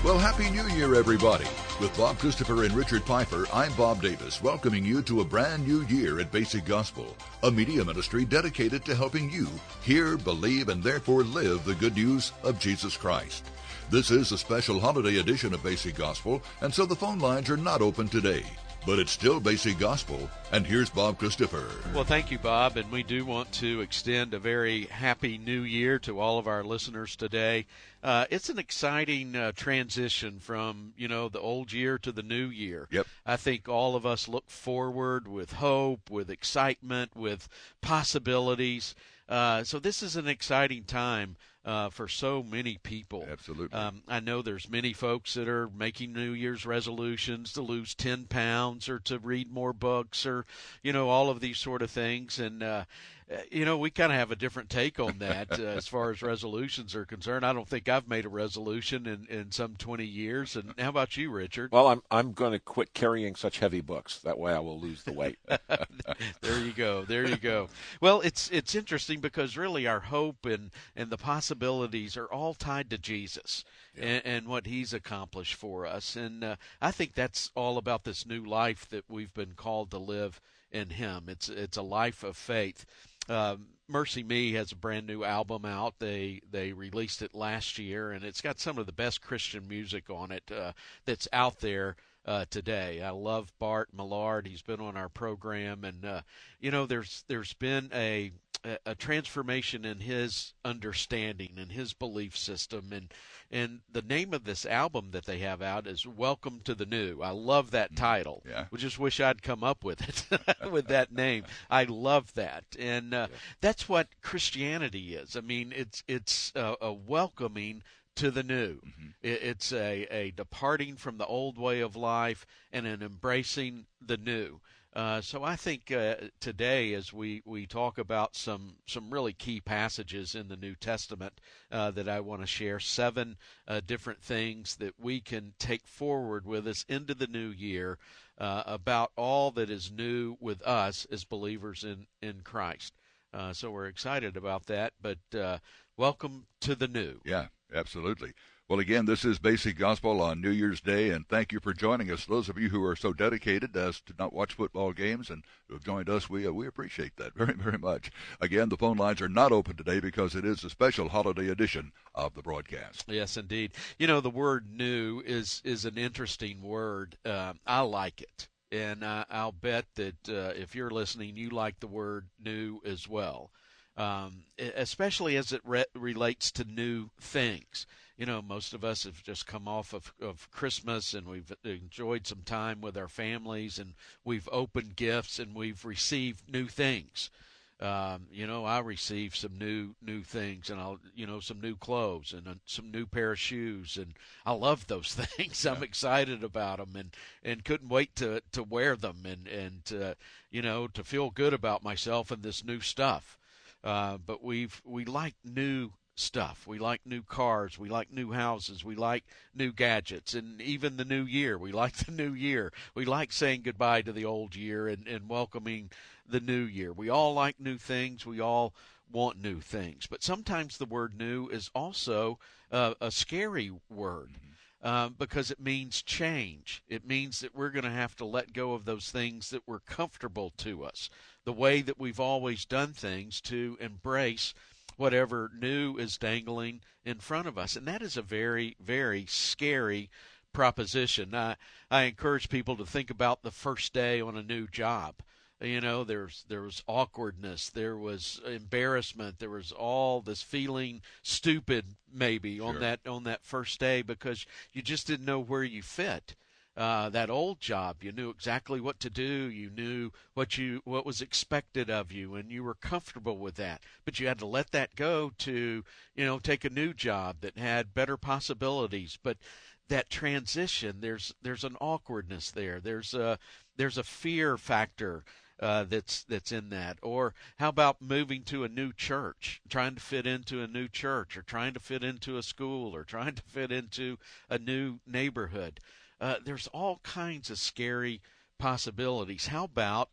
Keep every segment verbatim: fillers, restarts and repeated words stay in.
Well, Happy New Year, everybody. With Bob Christopher and Richard Piper, I'm Bob Davis, welcoming you to a brand new year at Basic Gospel, a media ministry dedicated to helping you hear, believe, and therefore live the good news of Jesus Christ. This is a special holiday edition of Basic Gospel, and so the phone lines are not open today. But it's still Basic Gospel, and here's Bob Christopher. Well, thank you, Bob, and we do want to extend a very happy new year to all of our listeners today. Uh, it's an exciting uh, transition from, you know, the old year to the new year. Yep. I think all of us look forward with hope, with excitement, with possibilities. Uh, so this is an exciting time uh, for so many people. Absolutely. Um, I know there's many folks that are making New Year's resolutions to lose ten pounds or to read more books or, you know, all of these sort of things. And, uh, you know, we kind of have a different take on that uh, as far as resolutions are concerned. I don't think I've made a resolution in, in some twenty years. And how about you, Richard? Well, I'm I'm going to quit carrying such heavy books. That way I will lose the weight. There you go. There you go. Well, it's it's interesting because really our hope and, and the possibilities are all tied to Jesus yeah. and, and what he's accomplished for us. And uh, I think that's all about this new life that we've been called to live in him. It's it's a life of faith. Um, Mercy Me has a brand new album out. They they released it last year, and it's got some of the best Christian music on it uh, that's out there uh, today. I love Bart Millard. He's been on our program, and uh, you know, there's there's been a a transformation in his understanding and his belief system, and and the name of this album that they have out is Welcome to the New. I love that title. Yeah. We just wish I'd come up with it with that name. I love that, and uh, yeah. that's what Christianity is. I mean, it's it's a, a welcoming to the new. Mm-hmm. It, it's a, a departing from the old way of life and an embracing the new. Uh, so I think uh, today, as we, we talk about some, some really key passages in the New Testament uh, that I want to share, seven uh, different things that we can take forward with us into the new year uh, about all that is new with us as believers in, in Christ. Uh, so we're excited about that, but uh, welcome to the new. Yeah, absolutely. Well, again, this is Basic Gospel on New Year's Day, and thank you for joining us. Those of you who are so dedicated as to not watch football games and who have joined us, we uh, we appreciate that very, very much. Again, the phone lines are not open today because it is a special holiday edition of the broadcast. Yes, indeed. You know, the word new is, is an interesting word. Um, I like it, and uh, I'll bet that uh, if you're listening, you like the word new as well, um, especially as it re- relates to new things. You know, most of us have just come off of, of Christmas, and we've enjoyed some time with our families, and we've opened gifts, and we've received new things. Um, you know, I received some new new things, and I'll you know some new clothes and uh, some new pair of shoes, and I love those things. I'm excited about them, and, and couldn't wait to, to wear them, and and uh, you know to feel good about myself and this new stuff. Uh, but we've we like new stuff. We like new cars. We like new houses. We like new gadgets. And even the new year. We like the new year. We like saying goodbye to the old year and, and welcoming the new year. We all like new things. We all want new things. But sometimes the word new is also uh, a scary word. Uh, because it means change. It means that we're going to have to let go of those things that were comfortable to us, the way that we've always done things, to embrace whatever new is dangling in front of us. And that is a very, very scary proposition. I, I encourage people to think about the first day on a new job. You know, there's there was awkwardness, there was embarrassment, there was all this feeling stupid maybe Sure. on that on that first day because you just didn't know where you fit. Uh, that old job, you knew exactly what to do, you knew what you what was expected of you, and you were comfortable with that. But you had to let that go to, you know, take a new job that had better possibilities. But that transition, there's there's an awkwardness there. There's a there's a fear factor. Uh, that's that's in that. Or how about moving to a new church, trying to fit into a new church, or trying to fit into a school, or trying to fit into a new neighborhood? Uh, there's all kinds of scary possibilities. How about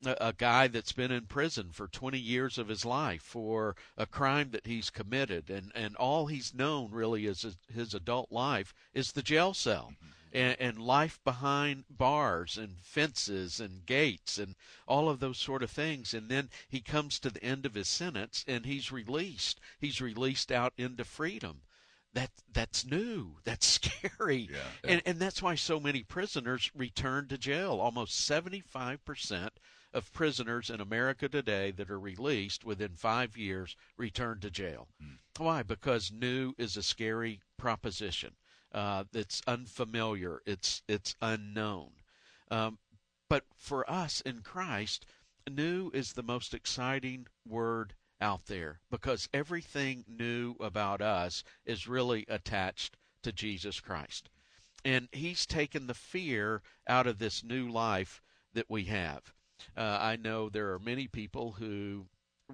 a, a guy that's been in prison for twenty years of his life for a crime that he's committed, and, and all he's known really is his, his adult life is the jail cell. And, and life behind bars and fences and gates and all of those sort of things. And then he comes to the end of his sentence and he's released. He's released out into freedom. That that's new. That's scary. Yeah. And and that's why so many prisoners return to jail. Almost seventy-five percent of prisoners in America today that are released within five years return to jail. Mm. Why? Because new is a scary proposition. Uh, it's unfamiliar. It's it's unknown. Um, but for us in Christ, new is the most exciting word out there because everything new about us is really attached to Jesus Christ. And he's taken the fear out of this new life that we have. Uh, I know there are many people who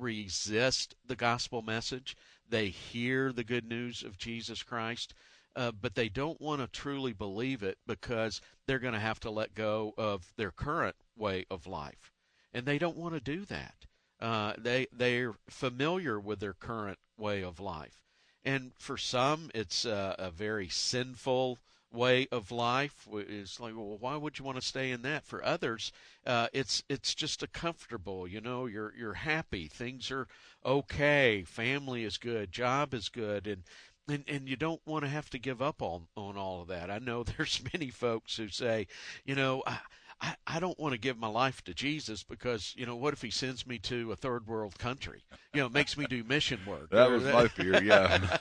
resist the gospel message. They hear the good news of Jesus Christ, Uh, but they don't want to truly believe it because they're going to have to let go of their current way of life. And they don't want to do that. Uh, they, they're familiar with their current way of life. And for some, it's a, a very sinful way of life. It's like, well, why would you want to stay in that? For others, uh, it's it's just a comfortable, you know, you're you're happy. Things are okay. Family is good. Job is good. And And, and you don't want to have to give up on, on all of that. I know there's many folks who say, you know, I, I, I don't want to give my life to Jesus because, you know, what if he sends me to a third world country? You know, it makes me do mission work. That was my fear, yeah.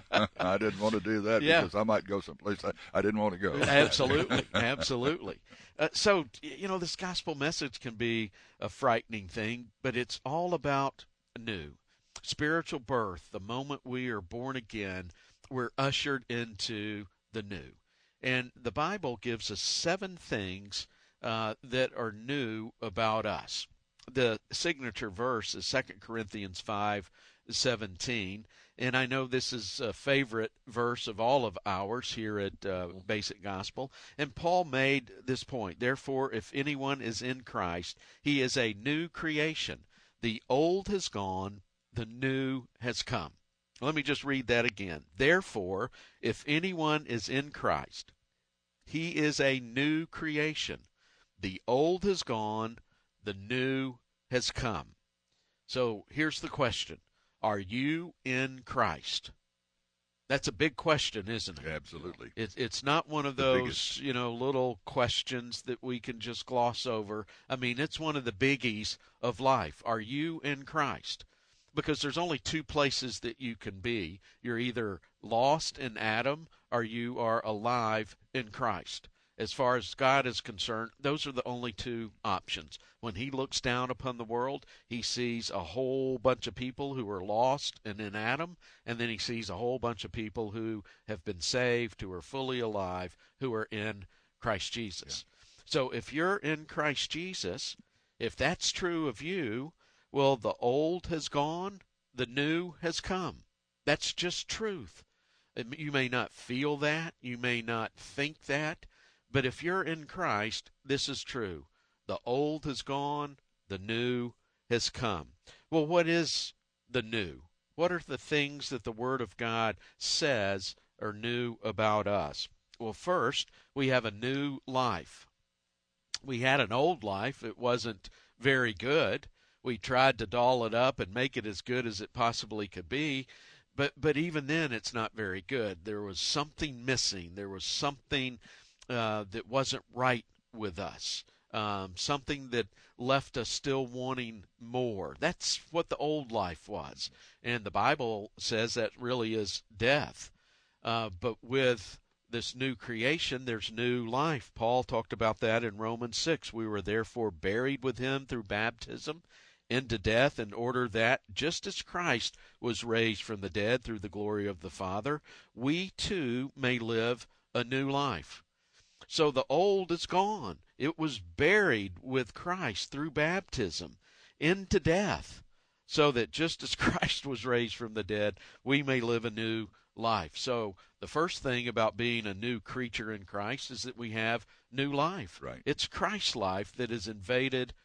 I didn't want to do that yeah. because I might go someplace I, I didn't want to go. Absolutely, absolutely. Uh, so, you know, this gospel message can be a frightening thing, but it's all about new. Spiritual birth, the moment we are born again, we're ushered into the new. And the Bible gives us seven things uh, that are new about us. The signature verse is Second Corinthians five seventeen, and I know this is a favorite verse of all of ours here at uh, Basic Gospel. And Paul made this point, therefore, if anyone is in Christ, he is a new creation. The old has gone, the new has come. Let me just read that again. Therefore, if anyone is in Christ, he is a new creation. The old has gone, the new has come. So here's the question. Are you in Christ? That's a big question, isn't it? Absolutely. It, it's not one of The those, biggest. you know, little questions that we can just gloss over. I mean, it's one of the biggies of life. Are you in Christ? Because there's only two places that you can be. You're either lost in Adam or you are alive in Christ. As far as God is concerned, those are the only two options. When he looks down upon the world, he sees a whole bunch of people who are lost and in Adam, and then he sees a whole bunch of people who have been saved, who are fully alive, who are in Christ Jesus. Yeah. So if you're in Christ Jesus, if that's true of you, well, the old has gone, the new has come. That's just truth. You may not feel that, you may not think that, but if you're in Christ, this is true. The old has gone, the new has come. Well, what is the new? What are the things that the Word of God says are new about us? Well, first, we have a new life. We had an old life. It wasn't very good. We tried to doll it up and make it as good as it possibly could be, but but even then it's not very good. There was something missing. There was something uh, that wasn't right with us, um, something that left us still wanting more. That's what the old life was, and the Bible says that really is death. Uh, but with this new creation, there's new life. Paul talked about that in Romans six. We were therefore buried with him through baptism into death, in order that, just as Christ was raised from the dead through the glory of the Father, we too may live a new life. So the old is gone. It was buried with Christ through baptism into death, so that just as Christ was raised from the dead, we may live a new life. So the first thing about being a new creature in Christ is that we have new life. Right. It's Christ's life that has invaded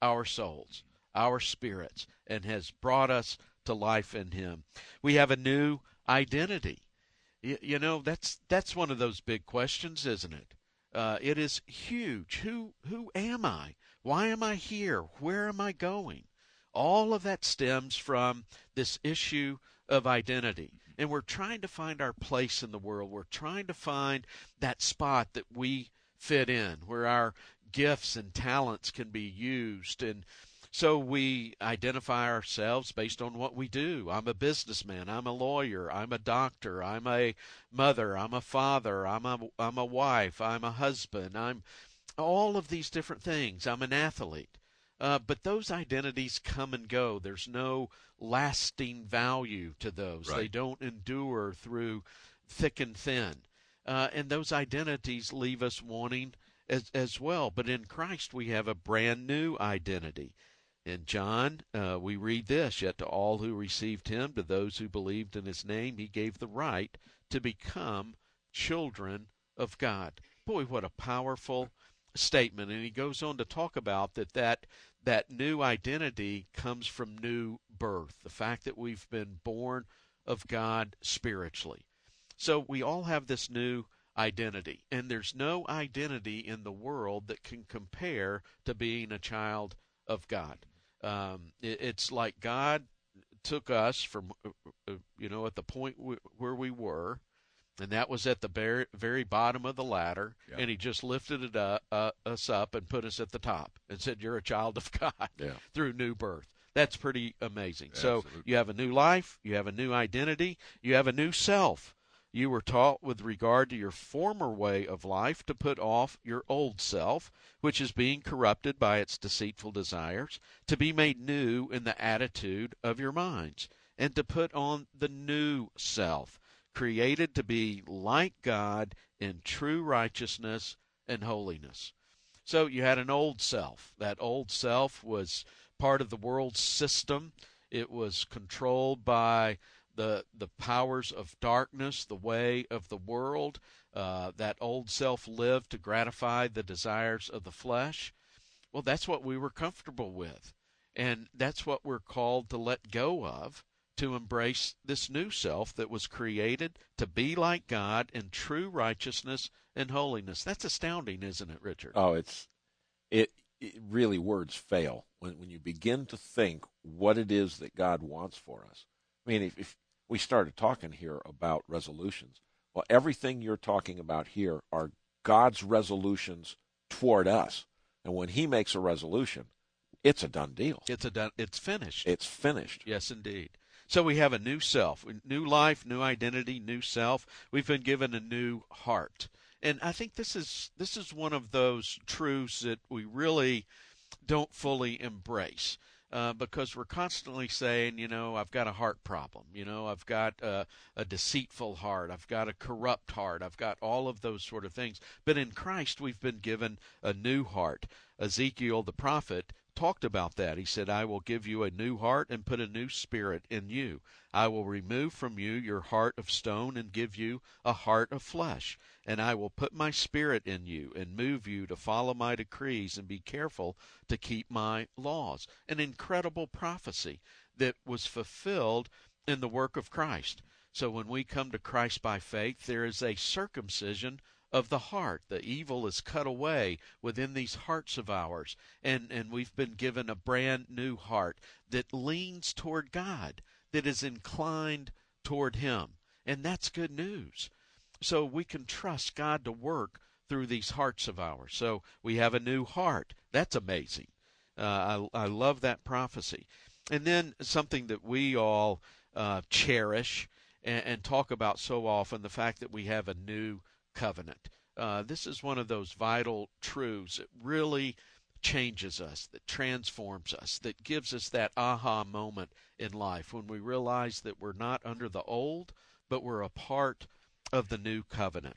our souls, our spirits, and has brought us to life in him. We have a new identity. You, you know, that's that's one of those big questions, isn't it? Uh, it is huge. Who who am I? Why am I here? Where am I going? All of that stems from this issue of identity. And we're trying to find our place in the world. We're trying to find that spot that we fit in, where our gifts and talents can be used. And so we identify ourselves based on what we do. I'm a businessman. I'm a lawyer. I'm a doctor. I'm a mother. I'm a father. I'm a, I'm a wife. I'm a husband. I'm all of these different things. I'm an athlete. Uh, but those identities come and go. There's no lasting value to those. Right. They don't endure through thick and thin. Uh, and those identities leave us wanting as, as well. But in Christ, we have a brand new identity. In John, uh, we read this, "Yet to all who received him, to those who believed in his name, he gave the right to become children of God." Boy, what a powerful statement. And he goes on to talk about that that that new identity comes from new birth, the fact that we've been born of God spiritually. So we all have this new identity, and there's no identity in the world that can compare to being a child of God. Um, it, it's like God took us from, uh, you know, at the point w- where we were, and that was at the very, very bottom of the ladder, Yeah. and he just lifted it up, uh, us up and put us at the top and said, "You're a child of God," Yeah. through new birth. That's pretty amazing. Absolutely. So you have a new life, you have a new identity, you have a new self. You were taught with regard to your former way of life to put off your old self, which is being corrupted by its deceitful desires, to be made new in the attitude of your minds, and to put on the new self, created to be like God in true righteousness and holiness. So you had an old self. That old self was part of the world system. It was controlled by the the powers of darkness, the way of the world. Uh, that old self lived to gratify the desires of the flesh. Well, that's what we were comfortable with. And that's what we're called to let go of, to embrace this new self that was created to be like God in true righteousness and holiness. That's astounding, isn't it, Richard? Oh, it's it, it really words fail when when you begin to think what it is that God wants for us. I mean, if, if we started talking here about resolutions, well, everything you're talking about here are God's resolutions toward us. And when he makes a resolution, it's a done deal. It's a done, it's finished. It's finished. Yes, indeed. So we have a new self, new life, new identity, new self. We've been given a new heart. And I think this is this is one of those truths that we really don't fully embrace. Uh, because we're constantly saying, you know, I've got a heart problem. You know, I've got a, a deceitful heart. I've got a corrupt heart. I've got all of those sort of things. But in Christ, we've been given a new heart. Ezekiel the prophet talked about that. He said, "I will give you a new heart and put a new spirit in you. I will remove from you your heart of stone and give you a heart of flesh. And I will put my spirit in you and move you to follow my decrees and be careful to keep my laws." An incredible prophecy that was fulfilled in the work of Christ. So when we come to Christ by faith, there is a circumcision of the heart. The evil is cut away within these hearts of ours. And, and we've been given a brand new heart that leans toward God, that is inclined toward him. And that's good news. So we can trust God to work through these hearts of ours. So we have a new heart. That's amazing. Uh, I, I love that prophecy. And then something that we all uh, cherish and, and talk about so often, the fact that we have a new covenant. Uh, this is one of those vital truths that really changes us, that transforms us, that gives us that aha moment in life when we realize that we're not under the old, but we're a part of the new covenant.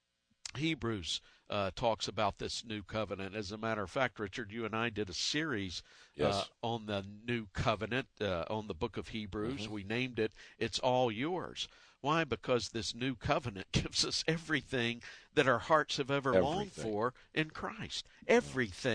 Hebrews uh, talks about this new covenant. As a matter of fact, Richard, you and I did a series Yes. uh, on the new covenant, uh, on the book of Hebrews. Mm-hmm. We named it, "It's All Yours." Why? Because this new covenant gives us everything that our hearts have ever Everything. longed for in Christ. Everything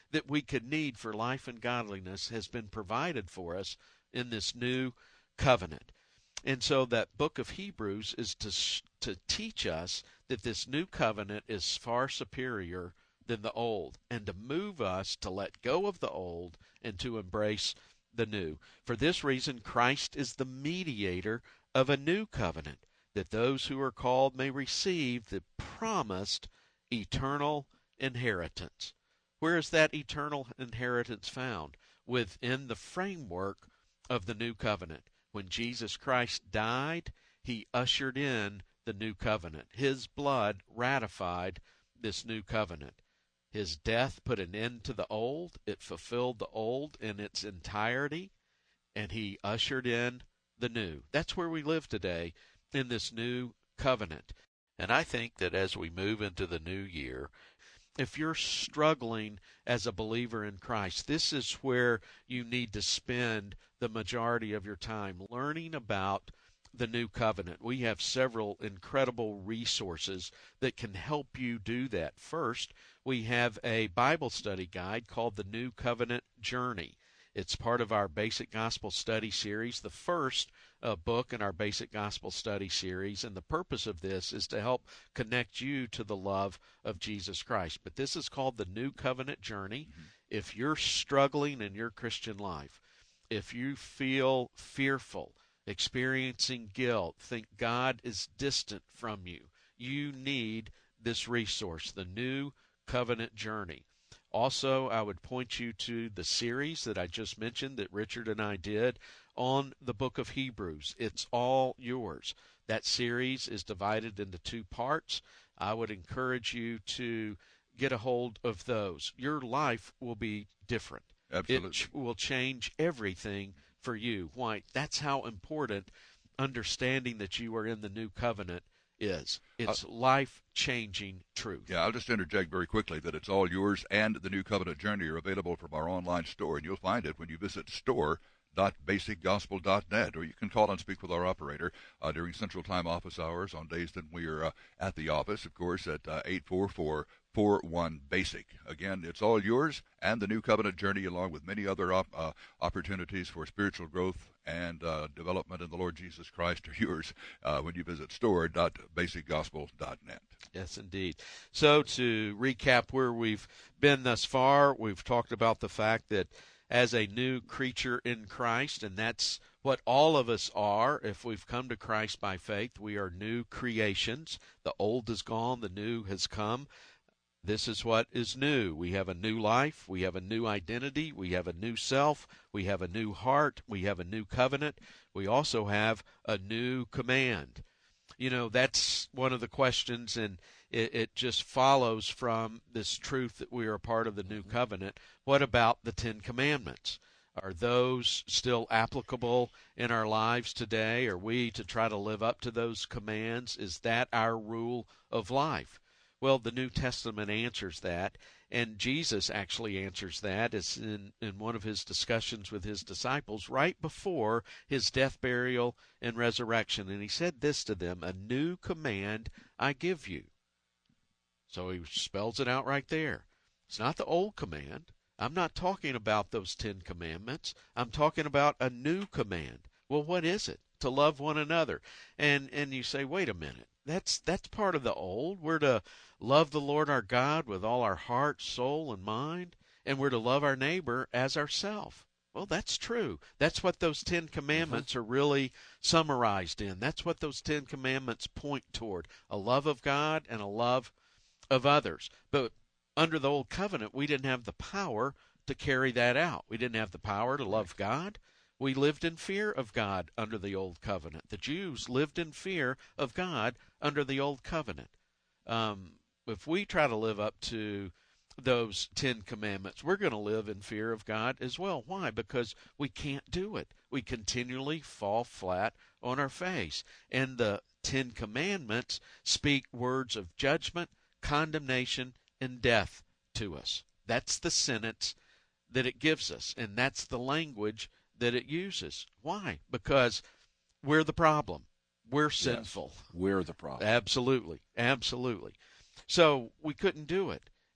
that we could need for life and godliness has been provided for us in this new covenant. And so that book of Hebrews is to to teach us that this new covenant is far superior than the old, and to move us to let go of the old and to embrace the new. For this reason, Christ is the mediator of a new covenant, that those who are called may receive the promised eternal inheritance. Where is that eternal inheritance found? Within the framework of the new covenant. When Jesus Christ died, he ushered in the new covenant. His blood ratified this new covenant. His death put an end to the old. It fulfilled the old in its entirety, and he ushered in the new. That's where we live today, in this new covenant. And I think that as we move into the new year, if you're struggling as a believer in Christ, this is where you need to spend the majority of your time learning about the new covenant. We have several incredible resources that can help you do that. First, we have a Bible study guide called the New Covenant Journey. It's part of our Basic Gospel Study series, the first uh, book in our Basic Gospel Study series, and the purpose of this is to help connect you to the love of Jesus Christ. But this is called the New Covenant Journey. Mm-hmm. If you're struggling in your Christian life, if you feel fearful, experiencing guilt, think God is distant from you, you need this resource, the New Covenant Journey. Also, I would point you to the series that I just mentioned that Richard and I did on the book of Hebrews. It's all yours. That series is divided into two parts. I would encourage you to get a hold of those. Your life will be different. Absolutely. It ch- will change everything for you. Why? That's how important understanding that you are in the new covenant is. It's uh, life-changing truth. Yeah, I'll just interject very quickly that it's all yours, and the New Covenant Journey are available from our online store, and you'll find it when you visit store dot basic gospel dot net, or you can call and speak with our operator uh, during Central Time office hours on days that we are uh, at the office, of course, at uh, eight four four, four one, BASIC. Again, it's all yours, and the New Covenant Journey, along with many other op- uh, opportunities for spiritual growth and uh, development in the Lord Jesus Christ, are yours uh, when you visit store dot basic gospel dot net. Yes, indeed. So to recap where we've been thus far, we've talked about the fact that as a new creature in Christ, and that's what all of us are. If we've come to Christ by faith, we are new creations. The old is gone, the new has come. This is what is new. We have a new life. We have a new identity. We have a new self. We have a new heart. We have a new covenant. We also have a new command. You know, that's one of the questions, and it, it just follows from this truth that we are a part of the new covenant. What about the Ten Commandments? Are those still applicable in our lives today? Are we to try to live up to those commands? Is that our rule of life? Well, the New Testament answers that, and Jesus actually answers that as in, in one of his discussions with his disciples right before his death, burial, and resurrection. And he said this to them, "A new command I give you." So he spells it out right there. It's not the old command. I'm not talking about those Ten Commandments. I'm talking about a new command. Well, what is it? To love one another. And and you say, wait a minute. That's that's part of the old. We're to love the Lord our God with all our heart, soul, and mind, and we're to love our neighbor as ourself. Well, that's true. That's what those Ten Commandments mm-hmm. are really summarized in. That's what those Ten Commandments point toward, a love of God and a love of others. But under the Old Covenant, we didn't have the power to carry that out. We didn't have the power to love God. We lived in fear of God under the Old Covenant. The Jews lived in fear of God under the Old Covenant. Um, if we try to live up to those Ten Commandments, we're going to live in fear of God as well. Why? Because we can't do it. We continually fall flat on our face. And the Ten Commandments speak words of judgment, condemnation, and death to us. That's the sentence that it gives us, and that's the language that it uses. Why? Because we're the problem. We're sinful. Yes, we're the problem. Absolutely. Absolutely. So we couldn't do it.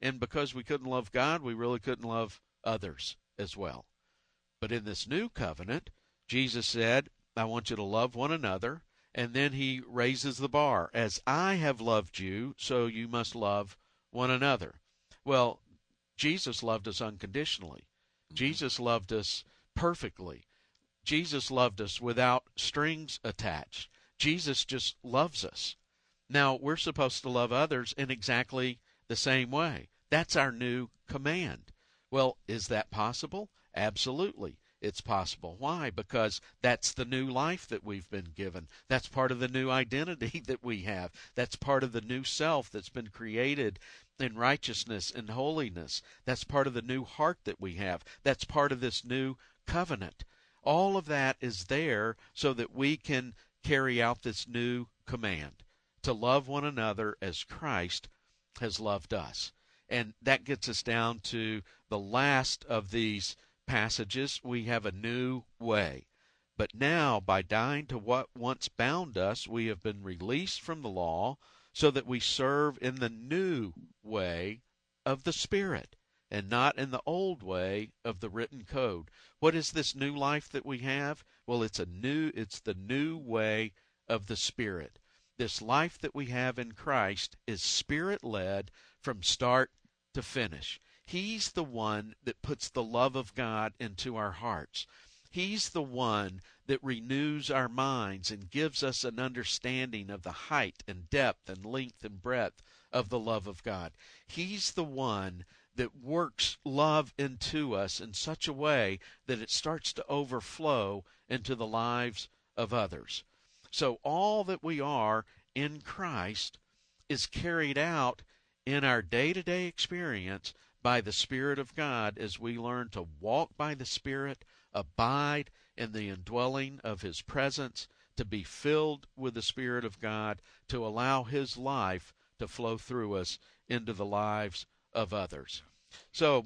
And because we couldn't love God, we really couldn't love others as well. But in this new covenant, Jesus said, I want you to love one another. And then he raises the bar. As I have loved you, so you must love one another. Well, Jesus loved us unconditionally. Mm-hmm. Jesus loved us perfectly. Jesus loved us without strings attached. Jesus just loves us. Now, we're supposed to love others in exactly the same way. That's our new command. Well, is that possible? Absolutely. It's possible. Why? Because that's the new life that we've been given. That's part of the new identity that we have. That's part of the new self that's been created in righteousness and holiness. That's part of the new heart that we have. That's part of this new covenant. All of that is there so that we can carry out this new command, to love one another as Christ has loved us. And that gets us down to the last of these passages. We have a new way. But now, by dying to what once bound us, we have been released from the law so that we serve in the new way of the Spirit and not in the old way of the written code. What is this new life that we have? Well, it's a new, it's the new way of the Spirit. This life that we have in Christ is Spirit-led from start to finish. He's the one that puts the love of God into our hearts. He's the one that renews our minds and gives us an understanding of the height and depth and length and breadth of the love of God. He's the one that works love into us in such a way that it starts to overflow into the lives of others. So all that we are in Christ is carried out in our day-to-day experience by the Spirit of God as we learn to walk by the Spirit, abide in the indwelling of His presence, to be filled with the Spirit of God, to allow His life to flow through us into the lives of others. So,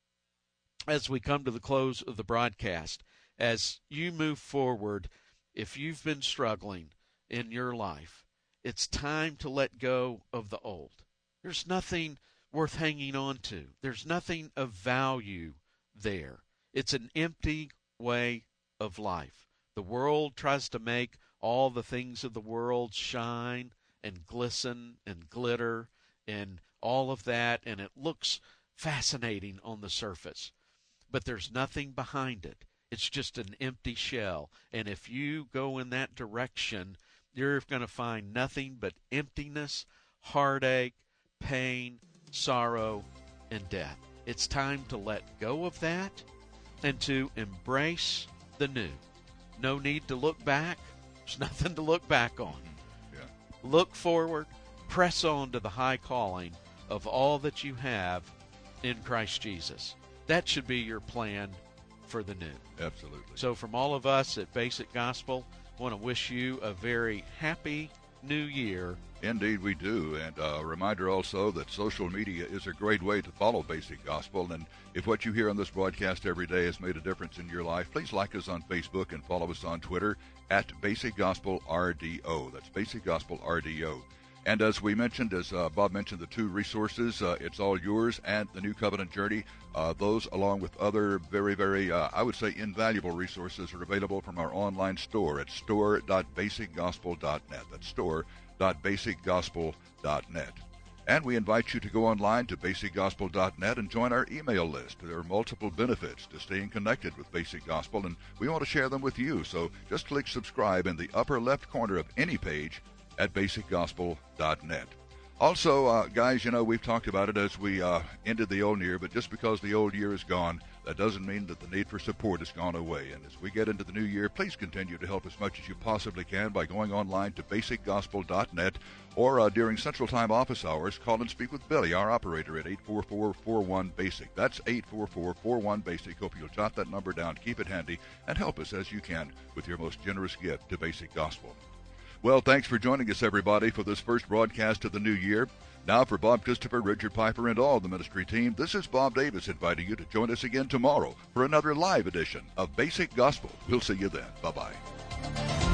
as we come to the close of the broadcast, as you move forward, if you've been struggling in your life, it's time to let go of the old. There's nothing worth hanging on to. There's nothing of value there. It's an empty way of life. The world tries to make all the things of the world shine and glisten and glitter and all of that, and it looks fascinating on the surface. But there's nothing behind it. It's just an empty shell. And if you go in that direction, you're going to find nothing but emptiness, heartache, pain, sorrow, and death. It's time to let go of that and to embrace the new. No need to look back. There's nothing to look back on. Yeah. Look forward. Press on to the high calling of all that you have in Christ Jesus. That should be your plan for the new. Absolutely. So from all of us at Basic Gospel, I want to wish you a very happy new year. Indeed we do. And a reminder also that social media is a great way to follow Basic Gospel. And if what you hear on this broadcast every day has made a difference in your life, please like us on Facebook and follow us on Twitter at Basic Gospel R D O. That's Basic Gospel R D O. And as we mentioned, as uh, Bob mentioned, the two resources, uh, It's All Yours and The New Covenant Journey, uh, those along with other very, very, uh, I would say, invaluable resources are available from our online store at store dot basic gospel dot net. That's store dot basic gospel dot net. And we invite you to go online to basic gospel dot net and join our email list. There are multiple benefits to staying connected with Basic Gospel, and we want to share them with you. So just click subscribe in the upper left corner of any page at basic gospel dot net. Also, uh, guys, you know, we've talked about it as we uh, ended the old year, but just because the old year is gone, that doesn't mean that the need for support has gone away. And as we get into the new year, please continue to help as much as you possibly can by going online to basic gospel dot net, or uh, during Central Time office hours, call and speak with Billy, our operator, at eight four four, four one, BASIC. That's eight four four, four one, BASIC. Hope you'll jot that number down, keep it handy, and help us as you can with your most generous gift to Basic Gospel. Well, thanks for joining us, everybody, for this first broadcast of the new year. Now, for Bob Christopher, Richard Piper, and all the ministry team, this is Bob Davis inviting you to join us again tomorrow for another live edition of Basic Gospel. We'll see you then. Bye-bye.